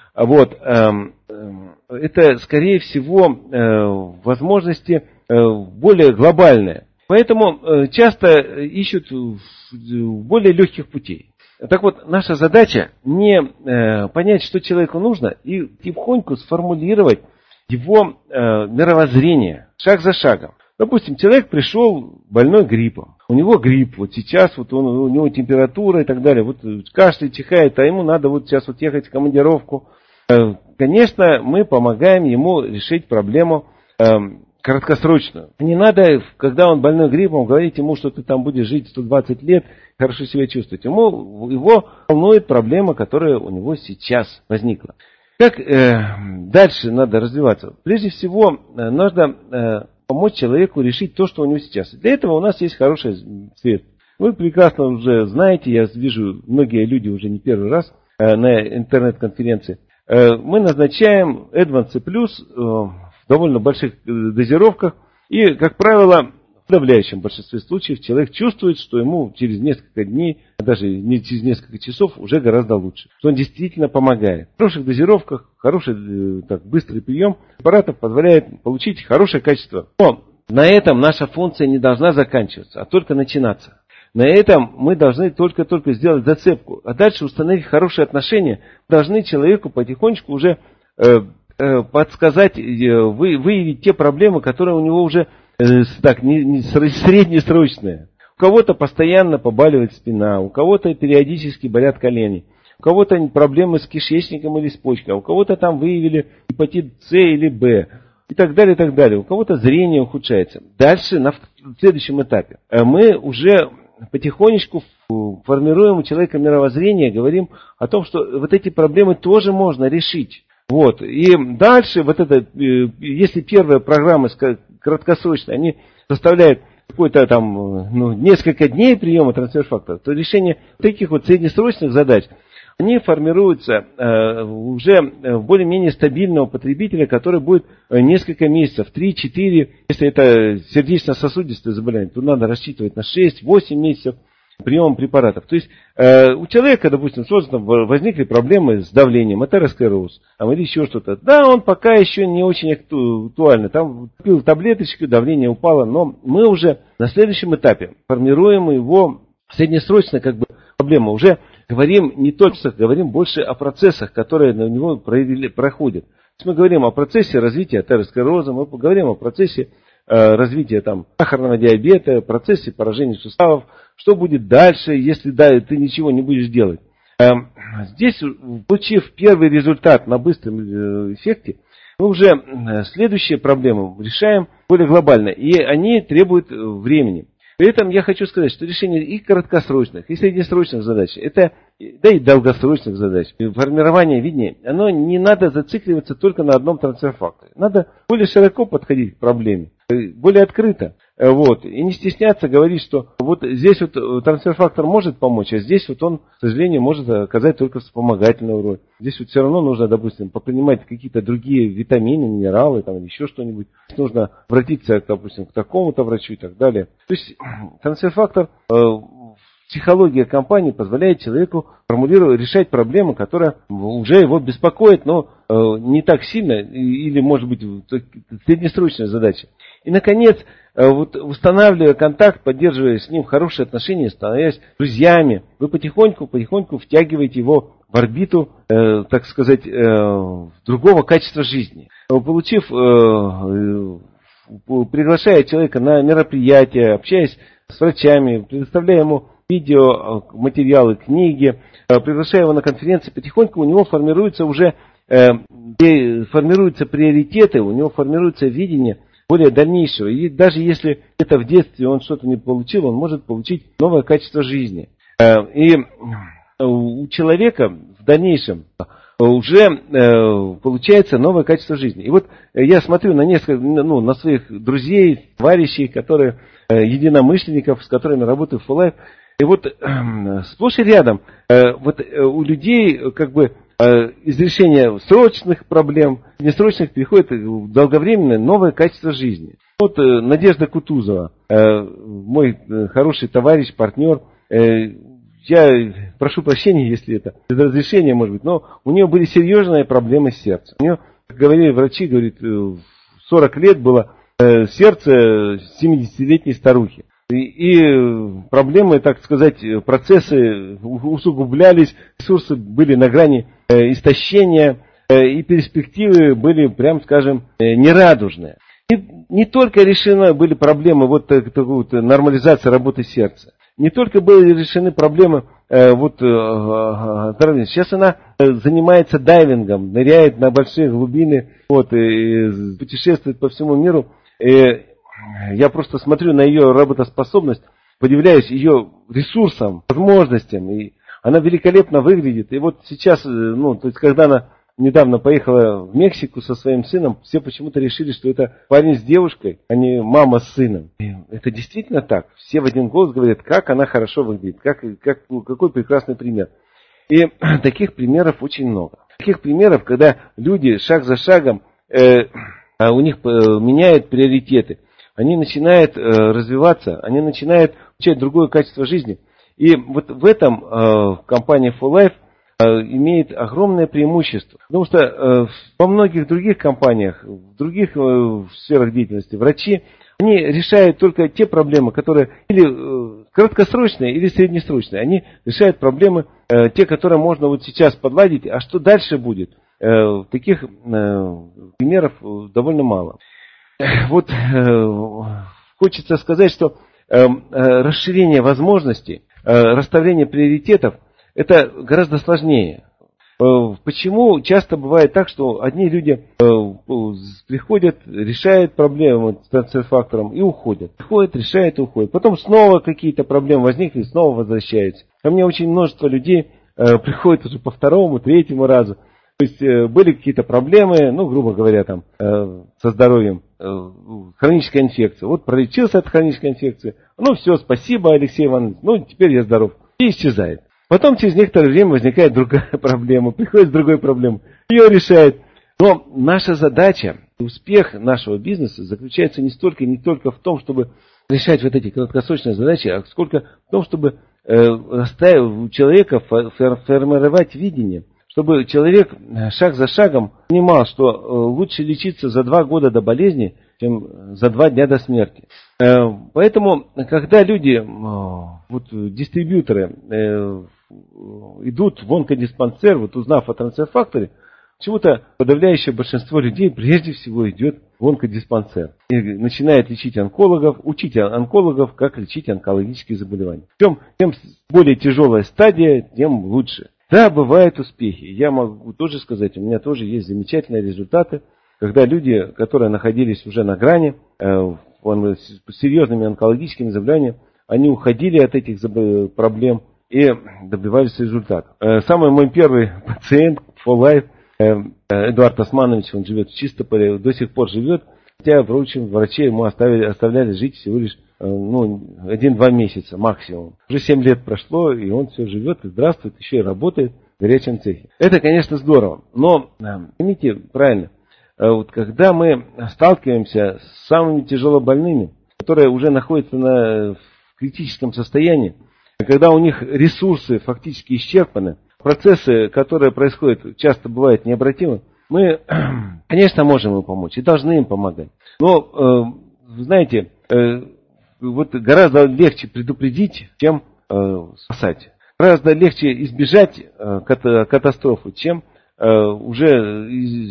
Это, скорее всего, возможности более глобальные. Поэтому часто ищут более легких путей. Так вот, наша задача не понять, что человеку нужно, и тихонько сформулировать его мировоззрение, шаг за шагом. Допустим, человек пришел больной гриппом. У него грипп, сейчас у него температура и так далее. Кашляет, чихает, а ему надо сейчас ехать в командировку. Конечно, мы помогаем ему решить проблему краткосрочную. Не надо, когда он больной гриппом, говорить ему, что ты там будешь жить 120 лет, хорошо себя чувствовать. Его волнует проблема, которая у него сейчас возникла. Как дальше надо развиваться? Прежде всего, нужно помочь человеку решить то, что у него сейчас. Для этого у нас есть хороший средство. Вы прекрасно уже знаете, я вижу, многие люди уже не первый раз на интернет-конференции. Мы назначаем Advance Plus в довольно больших дозировках. И, как правило, в подавляющем большинстве случаев человек чувствует, что ему через несколько дней, даже не через несколько часов, уже гораздо лучше. Что он действительно помогает. В хороших дозировках, хороший быстрый прием препаратов позволяет получить хорошее качество. Но на этом наша функция не должна заканчиваться, а только начинаться. На этом мы должны только сделать зацепку. А дальше установить хорошие отношения. Должны человеку потихонечку уже подсказать, выявить те проблемы, которые у него уже среднесрочные. У кого-то постоянно побаливает спина, у кого-то периодически болят колени, у кого-то проблемы с кишечником или с почкой, у кого-то там выявили гепатит С или Б. И так далее, и так далее. У кого-то зрение ухудшается. Дальше, на следующем этапе, мы уже потихонечку формируем у человека мировоззрение, говорим о том, что вот эти проблемы тоже можно решить. И дальше, если первая программа краткосрочная, они составляют какой-то несколько дней приема трансфер-фактора, то решение таких среднесрочных задач, они формируются уже более-менее стабильного потребителя, который будет несколько месяцев, 3-4, если это сердечно-сосудистое заболевание, то надо рассчитывать на 6-8 месяцев приема препаратов. То есть у человека, допустим, возникли проблемы с давлением, атеросклероз, или еще что-то. Да, он пока еще не очень актуально. Там пил таблеточку, давление упало, но мы уже на следующем этапе формируем его среднесрочно проблему. Уже говорим не только, говорим больше о процессах, которые на него проходят. То есть мы говорим о процессе развития атеросклероза, мы поговорим о процессе развития сахарного диабета, процессе поражения суставов, что будет дальше, если ты ничего не будешь делать. Здесь, получив первый результат на быстром эффекте, мы уже следующие проблемы решаем более глобально, и они требуют времени. При этом я хочу сказать, что решение и краткосрочных, и среднесрочных задач, да и долгосрочных задач, формирование видения, оно не надо зацикливаться только на одном трансфер-факторе. Надо более широко подходить к проблеме, более открыто. И не стесняться говорить, что здесь трансфер-фактор может помочь, а здесь он, к сожалению, может оказать только вспомогательную роль. Здесь все равно нужно, допустим, попринимать какие-то другие витамины, минералы, или еще что-нибудь. Нужно обратиться, допустим, к такому-то врачу и так далее. То есть трансфер-фактор, психология компании позволяет человеку решать проблемы, которые уже его беспокоят, но не так сильно, или, может быть, среднесрочная задача. И, наконец, устанавливая контакт, поддерживая с ним хорошие отношения, становясь друзьями, вы потихоньку втягиваете его в орбиту, так сказать, другого качества жизни. Приглашая человека на мероприятия, общаясь с врачами, предоставляя ему видео, материалы, книги, приглашая его на конференции, потихоньку у него формируется уже формируются приоритеты, у него формируется видение более дальнейшего. И даже если это в детстве он что-то не получил, он может получить новое качество жизни. И у человека в дальнейшем уже получается новое качество жизни. И вот я смотрю на на своих друзей, товарищей, которые единомышленников, с которыми работаю в FOLLIFE. И вот сплошь и рядом у людей из решения срочных проблем, несрочных переходит в долговременное новое качество жизни. Вот Надежда Кутузова, мой хороший товарищ, партнер. Я прошу прощения, если это без разрешения, может быть, но у нее были серьезные проблемы с сердцем. У нее, как говорили врачи, 40 лет было сердце 70-летней старухи. И проблемы, так сказать, процессы усугублялись, ресурсы были на грани истощения, и перспективы были, прям скажем, нерадужные. И не только решены были проблемы нормализации работы сердца, не только были решены проблемы здоровья. Сейчас она занимается дайвингом, ныряет на большие глубины, и путешествует по всему миру. Я просто смотрю на ее работоспособность, удивляюсь ее ресурсам, возможностям. И она великолепно выглядит. И вот сейчас, когда она недавно поехала в Мексику со своим сыном, все почему-то решили, что это парень с девушкой, а не мама с сыном. И это действительно так. Все в один голос говорят, как она хорошо выглядит, какой прекрасный пример. И таких примеров очень много. Таких примеров, когда люди шаг за шагом, у них меняют приоритеты. Они начинают развиваться, они начинают получать другое качество жизни. И вот в этом компания FOLLIFE имеет огромное преимущество. Потому что во многих других компаниях, в других сферах деятельности врачи, они решают только те проблемы, которые или краткосрочные, или среднесрочные. Они решают проблемы, те, которые можно вот сейчас подладить. А что дальше будет? Таких примеров довольно мало. Вот хочется сказать, что расширение возможностей, расставление приоритетов – это гораздо сложнее. Почему часто бывает так, что одни люди приходят, решают проблемы с трансфер-фактором и уходят. Приходят, решают и уходят. Потом снова какие-то проблемы возникли, снова возвращаются. Ко мне очень множество людей приходят уже по второму, третьему разу. То есть были какие-то проблемы, грубо говоря, со здоровьем, хроническая инфекция. Вот пролечился от хронической инфекции. Все, спасибо, Алексей Иванович, теперь я здоров. И исчезает. Потом через некоторое время возникает другая проблема, приходит с другой проблемой, ее решает. Но наша задача, успех нашего бизнеса заключается не только в том, чтобы решать вот эти краткосрочные задачи, а сколько в том, чтобы у человека формировать видение. Чтобы человек шаг за шагом понимал, что лучше лечиться за 2 года до болезни, чем за 2 дня до смерти. Поэтому, когда люди, дистрибьюторы, идут в онкодиспансер, узнав о трансфер-факторе, почему-то подавляющее большинство людей прежде всего идет в онкодиспансер. И начинает учить онкологов, как лечить онкологические заболевания. Причем, чем более тяжелая стадия, тем лучше. Да, бывают успехи. Я могу тоже сказать, у меня тоже есть замечательные результаты, когда люди, которые находились уже на грани, с серьезными онкологическими заболеваниями, они уходили от этих проблем и добивались результата. Самый мой первый пациент FOLLIFE, Эдуард Османович, он живет в Чистополе, до сих пор живет, хотя, врачи ему оставляли жить всего лишь 1-2 месяца максимум. Уже 7 лет прошло, и он все живет и здравствует, еще и работает в горячем цехе. Это, конечно, здорово, но поймите правильно, когда мы сталкиваемся с самыми тяжелобольными, которые уже находятся в критическом состоянии, когда у них ресурсы фактически исчерпаны, процессы, которые происходят, часто бывают необратимы, мы, конечно, можем им помочь и должны им помогать. Но, знаете, гораздо легче предупредить, чем спасать. Гораздо легче избежать катастрофы, чем уже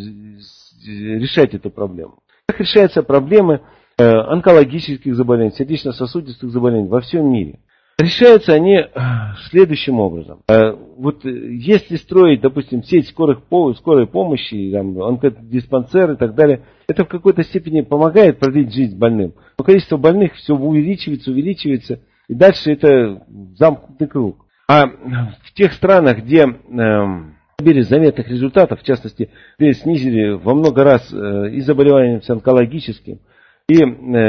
решать эту проблему. Как решаются проблемы онкологических заболеваний, сердечно-сосудистых заболеваний во всем мире? Решаются они следующим образом. Вот если строить, допустим, сеть скорой помощи, онкодиспансер и так далее, это в какой-то степени помогает продлить жизнь больным. Но количество больных все увеличивается, и дальше это замкнутый круг. А в тех странах, где добились заметных результатов, в частности, где снизили во много раз и заболевания онкологическим, и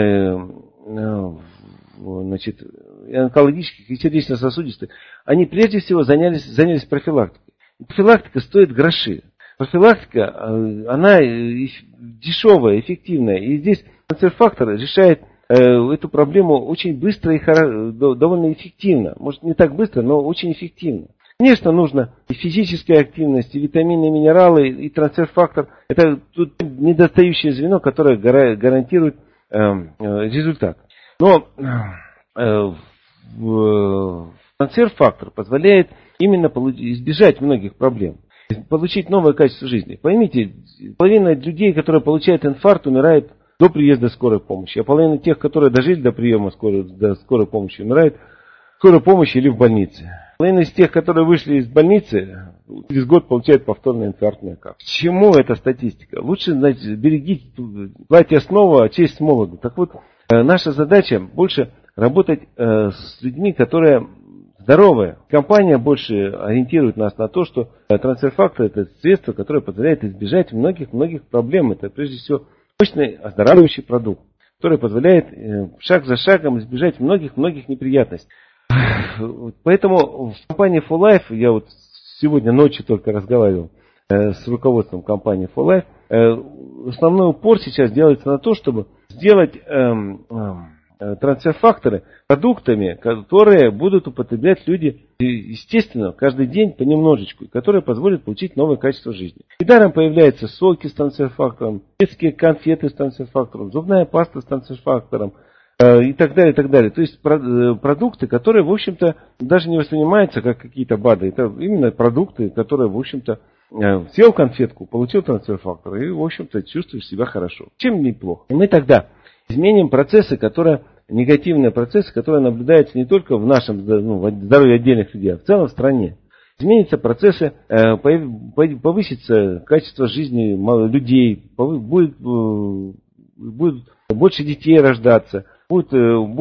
онкологических и сердечно-сосудистых, они прежде всего занялись профилактикой. Профилактика стоит гроши. Профилактика, она дешевая, эффективная. И здесь трансфер-фактор решает эту проблему очень быстро и довольно эффективно. Может, не так быстро, но очень эффективно. Конечно, нужно и физическая активность, и витамины, и минералы, и трансфер-фактор. Это тут недостающее звено, которое гарантирует результат. Но трансфер-фактор позволяет именно избежать многих проблем, получить новое качество жизни. Поймите, половина людей, которые получают инфаркт, умирают до приезда скорой помощи, а половина тех, которые дожили до приема скорой помощи, умирают в скорой помощи или в больнице. Половина из тех, которые вышли из больницы, через год получают повторный инфарктный акт. К чему эта статистика? Лучше, берегите платье снова, а честь с молоду. Так вот, наша задача больше работать с людьми, которые здоровые. Компания больше ориентирует нас на то, что трансфер-фактор — это средство, которое позволяет избежать многих проблем. Это прежде всего мощный оздоравливающий продукт, который позволяет шаг за шагом избежать многих неприятностей. Поэтому в компании For Life, я вот сегодня ночью только разговаривал с руководством компании For Life, основной упор сейчас делается на то, чтобы сделать трансфер-факторы продуктами, которые будут употреблять люди, естественно, каждый день понемножечку, которые позволят получить новое качество жизни. Недаром появляются соки с трансфер-фактором, детские конфеты с трансфер-фактором, зубная паста с трансфер-фактором и так далее, и так далее. То есть продукты, которые, в общем-то, даже не воспринимаются как какие-то БАДы. Это именно продукты, которые, в общем-то, съел конфетку, получил трансфер-фактор и, в общем-то, чувствуешь себя хорошо. Чем неплохо. И мы тогда изменим процессы, негативные процессы, которые наблюдаются не только в нашем здоровье отдельных людей, а в целом в стране. Изменятся процессы, повысится качество жизни людей, будет больше детей рождаться, будут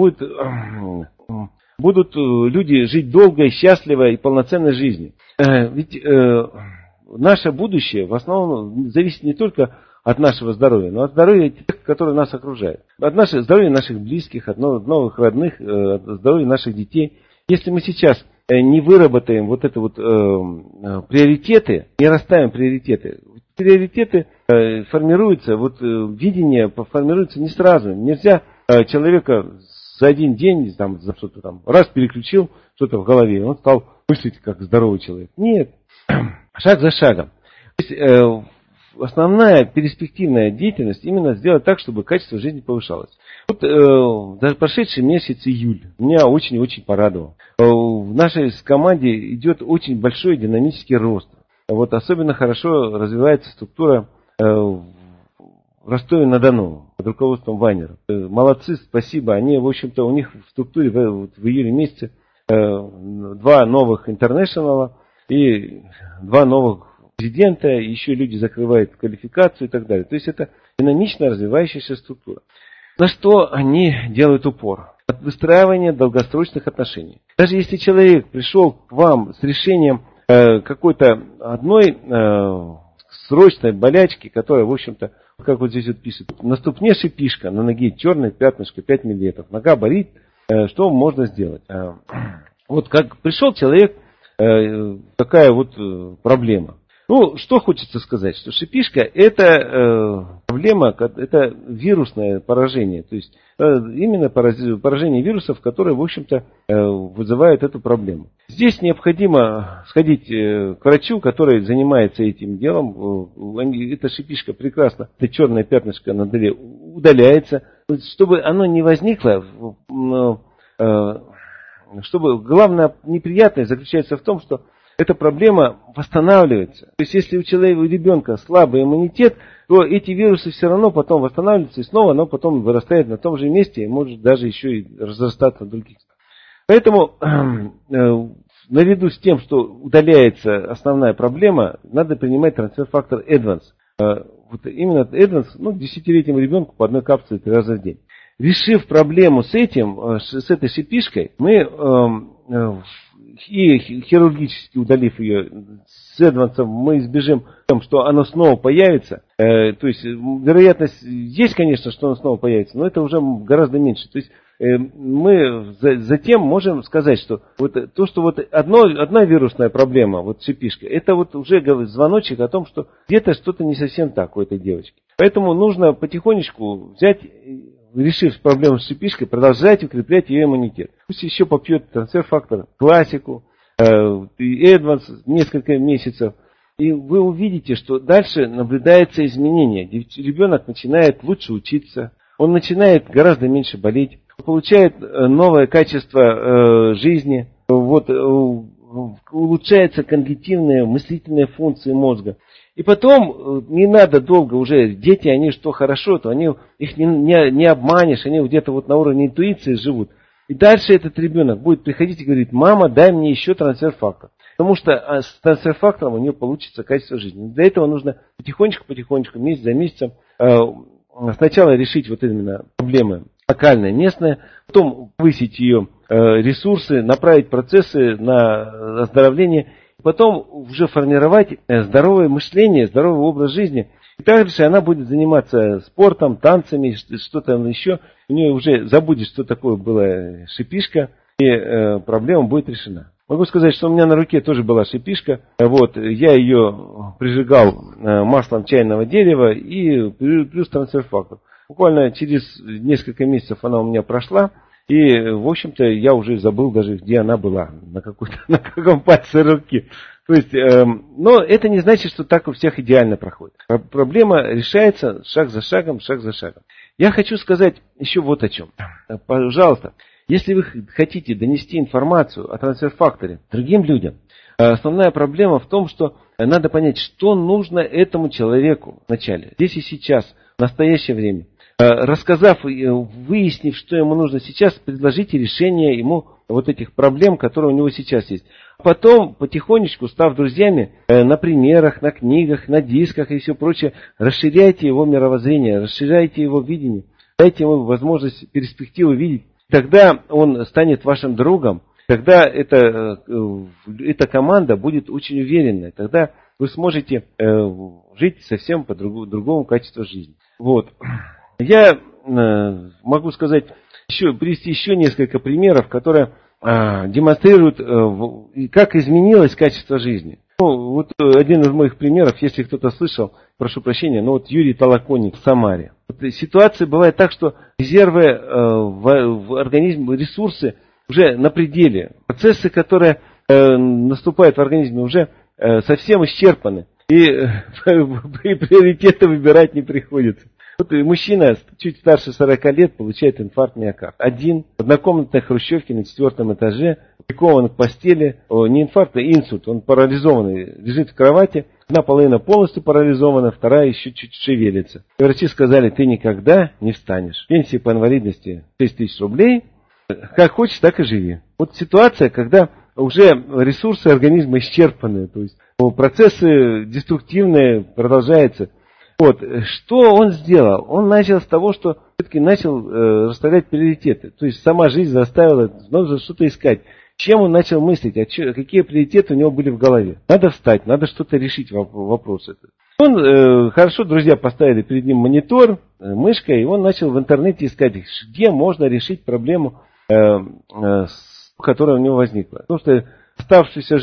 люди жить долго, счастливо и полноценной жизнью. Ведь наше будущее в основном зависит не только от нашего здоровья, но от здоровья тех, которые нас окружают. От здоровья наших близких, от новых родных, от здоровья наших детей. Если мы сейчас не выработаем приоритеты, не расставим приоритеты формируются, видение формируется не сразу. Нельзя человека за один день за что-то раз переключил что-то в голове, и он стал мыслить как здоровый человек. Нет, шаг за шагом. То есть, основная перспективная деятельность именно сделать так, чтобы качество жизни повышалось. Даже прошедший месяц июль меня очень порадовал. В нашей команде идет очень большой динамический рост. Особенно хорошо развивается структура в Ростове-на-Дону под руководством Вайнера. Молодцы, спасибо. Они, в общем-то, у них в структуре в июле месяце 2 новых интернешнала и 2 новых президента, еще люди закрывают квалификацию и так далее. То есть это динамично развивающаяся структура. На что они делают упор? От выстраивания долгосрочных отношений. Даже если человек пришел к вам с решением какой-то одной срочной болячки, которая, в общем-то, как вот здесь пишут, на ступне шипишка, на ноге черное пятнышко, 5 миллиметров, нога болит, что можно сделать? Как пришел человек, такая проблема. Что хочется сказать, что шипишка – это проблема, это вирусное поражение. То есть именно поражение вирусов, которые, в общем-то, вызывают эту проблему. Здесь необходимо сходить к врачу, который занимается этим делом. Эта шипишка прекрасно, это черное пятнышко на доле удаляется. Чтобы оно не возникло, чтобы главная неприятность заключается в том, что эта проблема восстанавливается. То есть, если у ребенка слабый иммунитет, то эти вирусы все равно потом восстанавливаются, и снова оно потом вырастает на том же месте, и может даже еще и разрастаться в других. Поэтому наряду с тем, что удаляется основная проблема, надо принимать трансфер-фактор Advance. Вот именно Advance, 10-летнему ребенку по одной капсуле 3 раза в день. Решив проблему с этой шипишкой, мы и хирургически удалив ее с Advance, мы избежим того, что оно снова появится. То есть вероятность есть, конечно, что оно снова появится, но это уже гораздо меньше. То есть мы затем можем сказать, что вот то, что вот одна вирусная проблема, вот шипишка, это вот уже звоночек о том, что где-то что-то не совсем так у этой девочки. Поэтому нужно потихонечку взять, решив проблему с шипишкой, продолжать укреплять ее иммунитет. Пусть еще попьет трансфер-фактор, классику, Advance несколько месяцев. И вы увидите, что дальше наблюдается изменение. Ребенок начинает лучше учиться, он начинает гораздо меньше болеть, получает новое качество жизни, улучшаются когнитивные, мыслительные функции мозга. И потом не надо долго уже, дети, они что хорошо, то их не обманешь, они где-то вот на уровне интуиции живут. И дальше этот ребенок будет приходить и говорить: мама, дай мне еще трансфер-фактор. Потому что с трансфер-фактором у нее получится качество жизни. Для этого нужно потихонечку, месяц за месяцем, сначала решить вот именно проблемы локальные, местные, потом повысить ее ресурсы, направить процессы на оздоровление, потом уже формировать здоровое мышление, здоровый образ жизни. И также она будет заниматься спортом, танцами, что-то еще. У нее уже забудет, что такое была шипишка, и проблема будет решена. Могу сказать, что у меня на руке тоже была шипишка. Я ее прижигал маслом чайного дерева и плюс трансфер-фактор. Буквально через несколько месяцев она у меня прошла. И, в общем-то, я уже забыл даже, где она была, на каком пальце руки. То есть, но это не значит, что так у всех идеально проходит. Проблема решается шаг за шагом. Я хочу сказать еще вот о чем. Пожалуйста, если вы хотите донести информацию о трансфер-факторе другим людям, основная проблема в том, что надо понять, что нужно этому человеку вначале, здесь и сейчас, в настоящее время. Рассказав, выяснив, что ему нужно сейчас, предложите решение ему вот этих проблем, которые у него сейчас есть. А потом, потихонечку, став друзьями, на примерах, на книгах, на дисках и все прочее, расширяйте его мировоззрение, расширяйте его видение, дайте ему возможность, перспективу видеть. Тогда он станет вашим другом, тогда эта команда будет очень уверенной, тогда вы сможете жить совсем по другому качеству жизни. Я могу сказать, привести еще несколько примеров, которые демонстрируют, как изменилось качество жизни. Один из моих примеров, если кто-то слышал, прошу прощения, Юрий Толоконник в Самаре. Ситуация бывает так, что резервы в организме, ресурсы уже на пределе. Процессы, которые наступают в организме, уже совсем исчерпаны. И приоритеты выбирать не приходится. Мужчина чуть старше 40 лет получает инфаркт миокарда. Один, в однокомнатной хрущевке на 4-м этаже, прикован к постели, не инфаркт, а инсульт, он парализованный, лежит в кровати, одна половина полностью парализована, вторая еще чуть шевелится. И врачи сказали: ты никогда не встанешь. Пенсия по инвалидности 6 тысяч рублей, как хочешь, так и живи. Ситуация, когда уже ресурсы организма исчерпаны, то есть процессы деструктивные продолжаются. Что он сделал? Он начал с того, что все-таки начал расставлять приоритеты. То есть сама жизнь заставила, нужно что-то искать. Чем он начал мыслить? Какие приоритеты у него были в голове? Надо встать, надо что-то решить вопрос этот. Хорошо, друзья поставили перед ним монитор, мышка, и он начал в интернете искать, где можно решить проблему, которая у него возникла. Потому что оставшуюся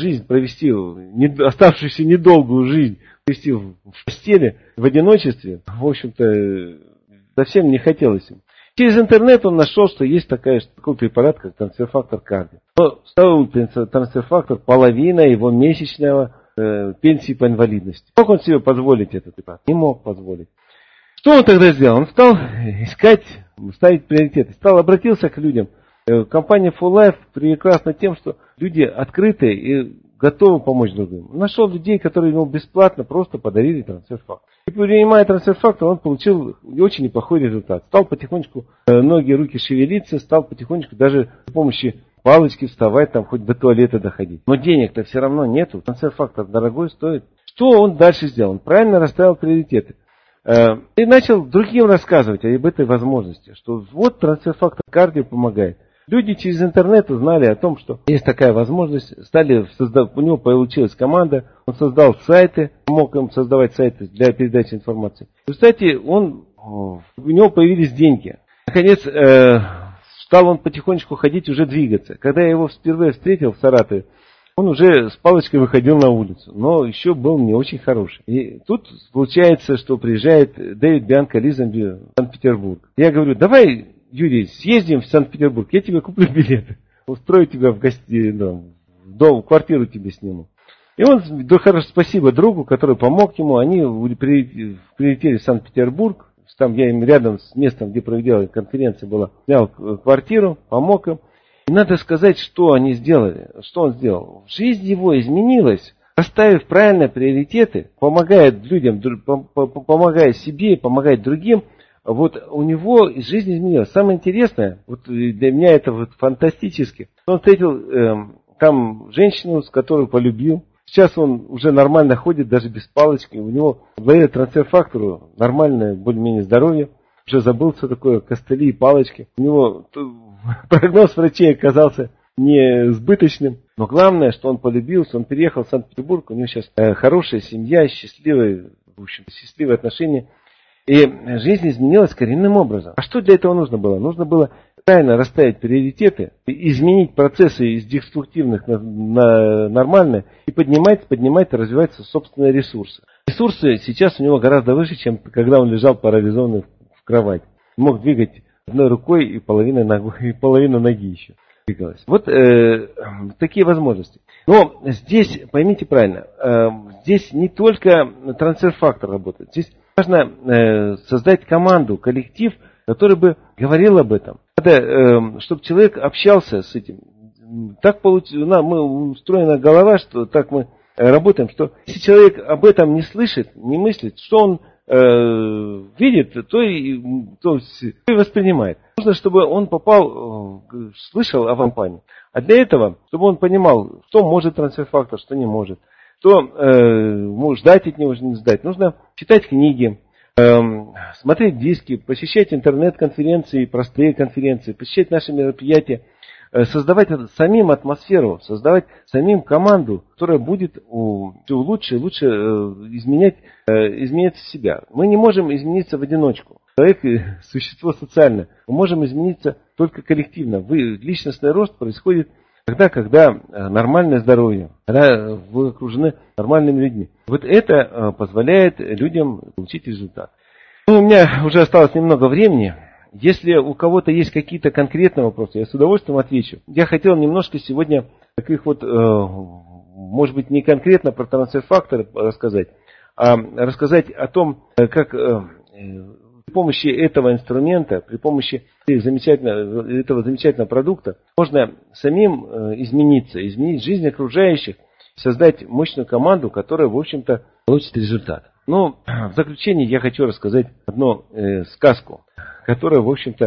недолгую жизнь провести в постели, в одиночестве, в общем-то, совсем не хотелось им. Через интернет он нашел, что есть такой препарат, как трансфер-фактор Карди. Но стоил трансфер-фактор половина его месячного пенсии по инвалидности. Мог он себе позволить этот препарат? Не мог позволить. Что он тогда сделал? Он стал искать, ставить приоритеты. Обратился к людям. Компания Full Life прекрасна тем, что люди открытые и готовы помочь другим. Он нашел людей, которые ему бесплатно просто подарили трансфер-фактор. И принимая трансфер-фактор, он получил очень неплохой результат. Стал потихонечку ноги, руки шевелиться, стал потихонечку даже с помощью палочки вставать, там хоть до туалета доходить. Но денег-то все равно нету. Трансфер-фактор дорогой стоит. Что он дальше сделал? Он правильно расставил приоритеты. И начал другим рассказывать об этой возможности, что вот трансфер-фактор кардио помогает. Люди через интернет узнали о том, что есть такая возможность, у него получилась команда, он создал сайты, помог им создавать сайты для передачи информации. И, кстати, у него появились деньги. Наконец, стал он потихонечку ходить, уже двигаться. Когда я его впервые встретил в Саратове, он уже с палочкой выходил на улицу, но еще был не очень хороший. И тут получается, что приезжает Дэвид Бианко Лизенби в Санкт-Петербург. Я говорю, давай, Юрий, съездим в Санкт-Петербург, я тебе куплю билеты, устрою тебя в дом, квартиру тебе сниму. И он, спасибо другу, который помог ему, они прилетели в Санкт-Петербург, там я им рядом с местом, где проведена конференция была, снял квартиру, помог им. И надо сказать, что они сделали, что он сделал. Жизнь его изменилась, расставив правильные приоритеты, помогая людям, помогая себе, помогая другим. Вот у него жизнь изменилась. Самое интересное, вот для меня это вот фантастически. Он встретил там женщину, с которой полюбил. Сейчас он уже нормально ходит, даже без палочки. У него благодаря трансфер-фактору нормальное более-менее здоровье. Уже забыл, что такое костыли и палочки. У него прогноз врачей оказался несбыточным. Но главное, что он полюбился, он переехал в Санкт-Петербург. У него сейчас хорошая семья, счастливые отношения. И жизнь изменилась коренным образом. А что для этого нужно было? Нужно было правильно расставить приоритеты, изменить процессы из деструктивных на нормальные и поднимать и развивать собственные ресурсы. Ресурсы сейчас у него гораздо выше, чем когда он лежал парализованный в кровати. Мог двигать одной рукой и половина ноги еще двигалась. Вот такие возможности. Но здесь, поймите правильно, здесь не только трансфер-фактор работает. Здесь важно создать команду, коллектив, который бы говорил об этом. Надо, чтобы человек общался с этим. Так мы устроена голова, что так мы работаем, что если человек об этом не слышит, не мыслит, что он видит, то и воспринимает. Нужно, чтобы он слышал о компании. А для этого, чтобы он понимал, что может трансфер-фактор, что не может. Что ждать от него, не ждать. Нужно читать книги, смотреть диски, посещать интернет-конференции, простые конференции, посещать наши мероприятия, создавать самим атмосферу, создавать самим команду, которая будет лучше изменять себя. Мы не можем измениться в одиночку. Человек – существо социальное. Мы можем измениться только коллективно. Личностный рост происходит тогда, когда нормальное здоровье, когда вы окружены нормальными людьми. Вот это позволяет людям получить результат. У меня уже осталось немного времени. Если у кого-то есть какие-то конкретные вопросы, я с удовольствием отвечу. Я хотел немножко сегодня таких вот, может быть, не конкретно про трансфер-фактор рассказать, а рассказать о том, как при помощи этого инструмента, при помощи этого замечательного продукта можно самим изменить жизнь окружающих, создать мощную команду, которая, в общем-то, получит результат. Но в заключение я хочу рассказать одну сказку, которую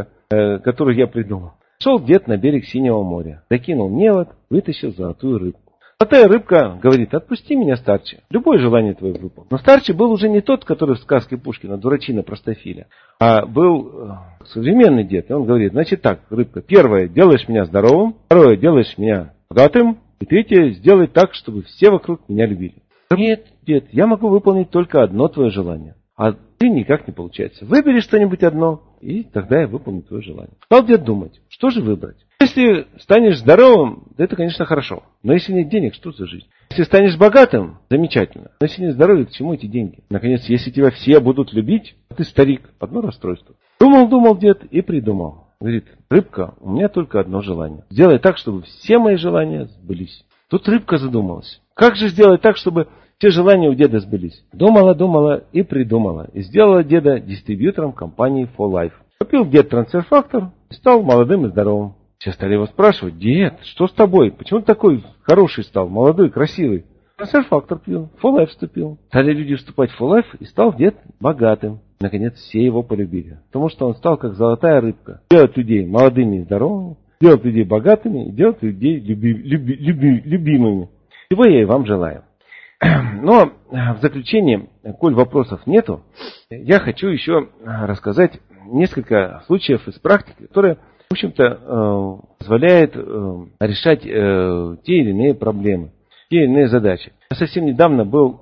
я придумал. Шел дед на берег Синего моря, докинул невод, вытащил золотую рыбку. Золотая рыбка говорит: отпусти меня, старче, любое желание твое выполню. Но старче был уже не тот, который в сказке Пушкина, дурачина простофиля, а был современный дед. И он говорит: значит так, рыбка, первое, делаешь меня здоровым, второе, делаешь меня богатым, и третье, сделай так, чтобы все вокруг меня любили. Нет, дед, я могу выполнить только одно твое желание, а ты никак не получается. Выбери что-нибудь одно, и тогда я выполню твое желание. Стал дед думать, что же выбрать. Если станешь здоровым, это, конечно, хорошо. Но если нет денег, что за жизнь? Если станешь богатым, замечательно. Но если нет здоровья, к чему эти деньги? Наконец, если тебя все будут любить, а ты старик, одно расстройство. Думал дед и придумал. Говорит: рыбка, у меня только одно желание. Сделай так, чтобы все мои желания сбылись. Тут рыбка задумалась. Как же сделать так, чтобы все желания у деда сбылись? Думала и придумала. И сделала деда дистрибьютором компании For Life. Купил дед трансфер-фактор и стал молодым и здоровым. Все стали его спрашивать: дед, что с тобой? Почему ты такой хороший стал, молодой, красивый? Трансфер-фактор пил, For Life вступил. Стали люди вступать в For Life, и стал дед богатым. Наконец все его полюбили. Потому что он стал как золотая рыбка. Делать людей молодыми и здоровыми, делать людей богатыми и делать людей любимыми. Чего я и вам желаю. Но в заключение, коль вопросов нету, я хочу еще рассказать несколько случаев из практики, которые, в общем-то, позволяют решать те или иные проблемы, те или иные задачи. Я совсем недавно был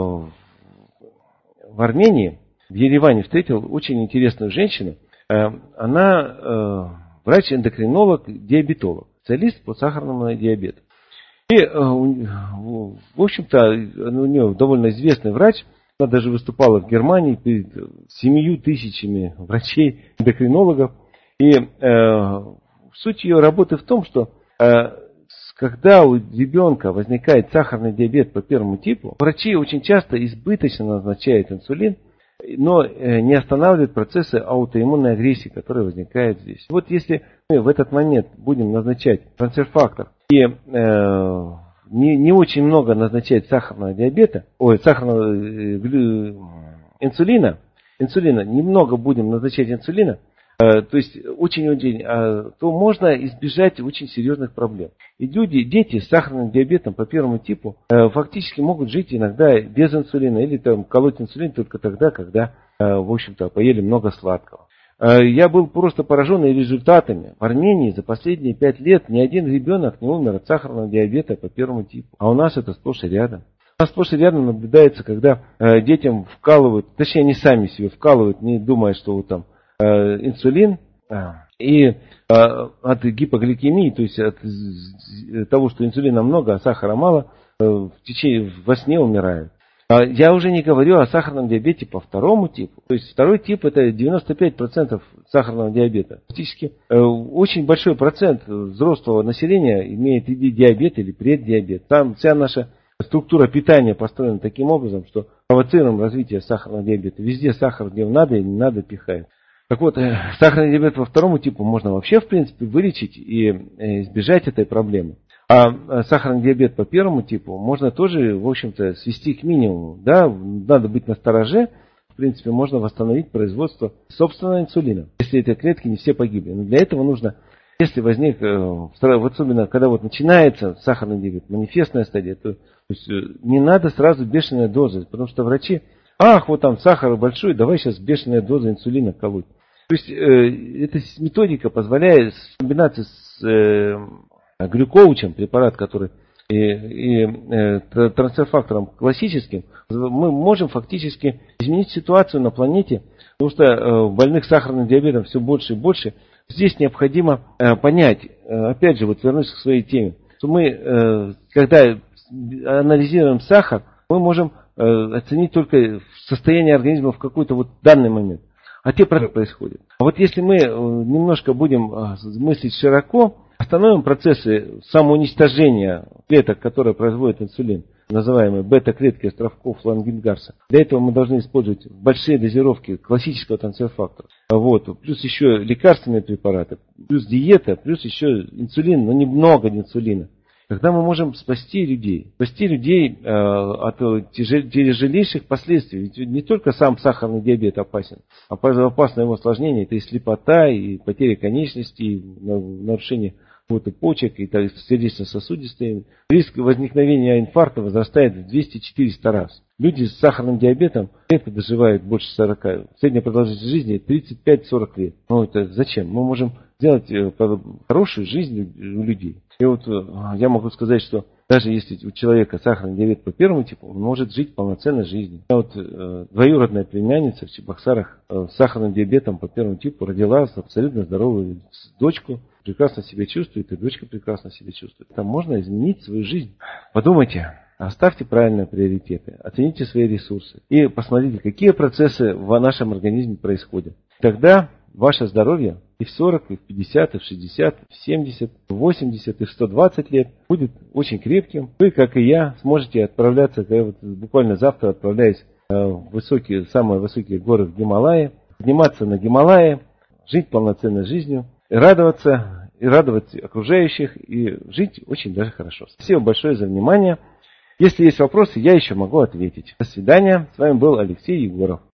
в Армении, в Ереване, встретил очень интересную женщину. Она врач-эндокринолог, диабетолог, специалист по сахарному диабету. И, в общем-то, у нее довольно известный врач. Она даже выступала в Германии перед 7 тысячами врачей-эндокринологов. И суть ее работы в том, что когда у ребенка возникает сахарный диабет по первому типу, врачи очень часто избыточно назначают инсулин, но не останавливают процессы аутоиммунной агрессии, которые возникают здесь. Вот если мы в этот момент будем назначать трансфер-фактор и не очень много назначать сахарного инсулина, немного будем назначать инсулина, то есть очень-очень, то можно избежать очень серьезных проблем. И дети с сахарным диабетом по первому типу фактически могут жить иногда без инсулина или там колоть инсулин только тогда, когда, в общем-то, поели много сладкого. Я был просто поражен результатами. В Армении за последние 5 лет ни один ребенок не умер от сахарного диабета по первому типу. А у нас это сплошь и рядом. У нас сплошь и рядом наблюдается, когда детям вкалывают, точнее они сами себе вкалывают, не думая, что вот там инсулин и от гипогликемии, то есть от того, что инсулина много, а сахара мало, во сне умирают. Я уже не говорю о сахарном диабете по второму типу. То есть второй тип это 95% сахарного диабета. Фактически очень большой процент взрослого населения имеет или диабет, или преддиабет. Там вся наша структура питания построена таким образом, что провоцируем развитие сахарного диабета. Везде сахар, где надо и не надо, пихает. Так вот, сахарный диабет по второму типу можно вообще, в принципе, вылечить и избежать этой проблемы. А сахарный диабет по первому типу можно тоже, в общем-то, свести к минимуму. Да? Надо быть настороже. В принципе, можно восстановить производство собственного инсулина, если эти клетки не все погибли. Но для этого нужно, если возник, особенно когда вот начинается сахарный диабет, манифестная стадия, то есть не надо сразу бешеная доза, потому что врачи, вот там сахар большой, давай сейчас бешеная доза инсулина колоть. То есть эта методика позволяет в комбинации с глюкоучем, препарат, который и трансфер-фактором классическим, мы можем фактически изменить ситуацию на планете, потому что больных сахарным диабетом все больше и больше. Здесь необходимо понять, опять же, вот вернусь к своей теме, что мы, когда анализируем сахар, мы можем оценить только состояние организма в какой-то вот данный момент. А те процессы происходят. А вот если мы немножко будем мыслить широко, остановим процессы самоуничтожения клеток, которые производят инсулин, называемые бета-клетки островков Лангенгарса. Для этого мы должны использовать большие дозировки классического трансфер-фактора. Плюс еще лекарственные препараты, плюс диета, плюс еще инсулин, но немного инсулина. Тогда мы можем спасти людей от тяжелейших последствий. Ведь не только сам сахарный диабет опасен, а опасно его осложнение. Это и слепота, и потеря конечностей, и нарушение почек, и сердечно-сосудистые. Риск возникновения инфаркта возрастает в 200-400 раз. Люди с сахарным диабетом редко доживают больше 40. Средняя продолжительность жизни 35-40 лет. Это зачем? Мы можем сделать хорошую жизнь у людей. И я могу сказать, что даже если у человека сахарный диабет по первому типу, он может жить полноценной жизнью. Двоюродная племянница в Чебоксарах с сахарным диабетом по первому типу родила абсолютно здоровую дочку, прекрасно себя чувствует, и дочка прекрасно себя чувствует. Там можно изменить свою жизнь. Подумайте, оставьте правильные приоритеты, оцените свои ресурсы и посмотрите, какие процессы в нашем организме происходят. Тогда ваше здоровье и в 40, и в 50, и в 60, и в 70, в 80, и в 120 лет будет очень крепким. Вы, как и я, сможете отправляться, я буквально завтра отправляюсь в самые высокие горы в Гималайи, подниматься на Гималайи, жить полноценной жизнью, и радоваться, и радовать окружающих, и жить очень даже хорошо. Спасибо большое за внимание. Если есть вопросы, я еще могу ответить. До свидания. С вами был Алексей Егоров.